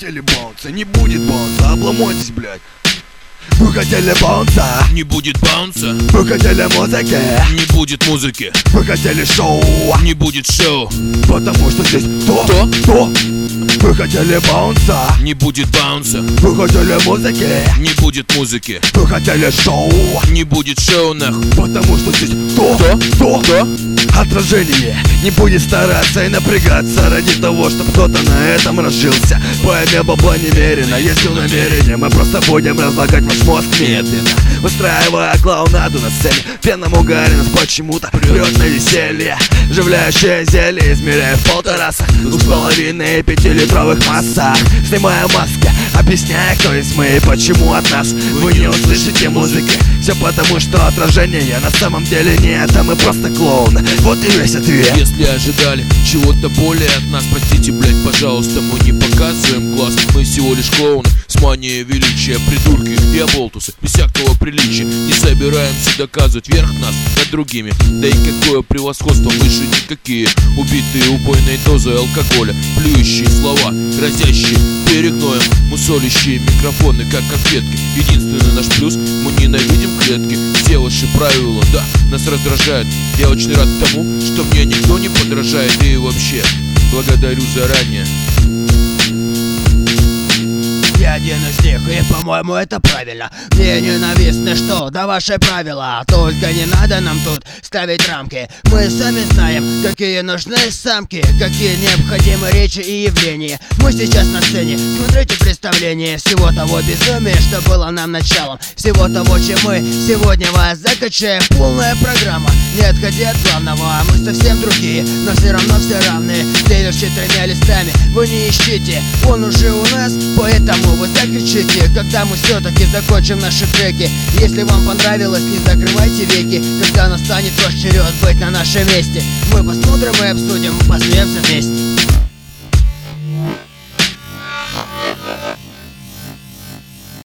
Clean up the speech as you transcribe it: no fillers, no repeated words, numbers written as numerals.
хотели баунса, не будет баунса, обломайтесь, блядь. Вы хотели баунса, не будет баунса. вы хотели музыки, не будет музыки. вы хотели шоу, не будет шоу. потому что здесь то. Вы хотели баунса, не будет баунса. вы хотели музыки, не будет музыки. вы хотели шоу, не будет шоу, нахуй. потому что здесь то. Отражение не будет стараться и напрягаться ради того, чтобы кто-то на этом разжился. Поимел бабла немерено, есть намерение, мы просто будем разлагать ваш мозг медленно, устраивая клоунаду на сцене. В пьяном угаре нас почему-то прет на веселье. Живляющее зелье измеряя в 1,5, 2,5 и 5-литровых массах. Снимая маски, объясняя, кто есть мы и почему от нас вы не услышите музыки. Все потому, что отражение на самом деле нет, а мы просто клоуны. Вот и весь ответ. Если ожидали чего-то более от нас, простите, блять, пожалуйста, мы не показываем глаз. Мы всего лишь клоуны с манией величия, придурки и оболтусы без всякого приличия. Не собираемся доказывать верх нас над другими. Да и какое превосходство, выше никакие. Убитые убойной дозой алкоголя, плюющие слова, грозящие перегноем, мусолящие микрофоны, как конфетки. Единственный наш плюс, мы ненавидим клетки. Все ваши правила, да, нас раздражают. Я очень рад тому, что мне никто не подражает. И вообще, благодарю заранее. Я один из них, и по-моему это правильно. Мне ненавистно, что да ваши правила. Только не надо нам тут ставить рамки. Мы сами знаем, какие нужны самки, какие необходимы речи и явления. Мы сейчас на сцене, смотрите представление всего того безумия, что было нам началом. Всего того, чем мы сегодня вас закачаем. Полная программа, не отходя от главного. Мы совсем другие, но все равно все равные. Следующие 3 листами вы не ищите, он уже у нас, поэтому вы закричите, когда мы все-таки закончим наши треки. Если вам понравилось, не закрывайте веки. Когда настанет ваш черед быть на нашем месте, мы посмотрим и обсудим, посмеемся вместе.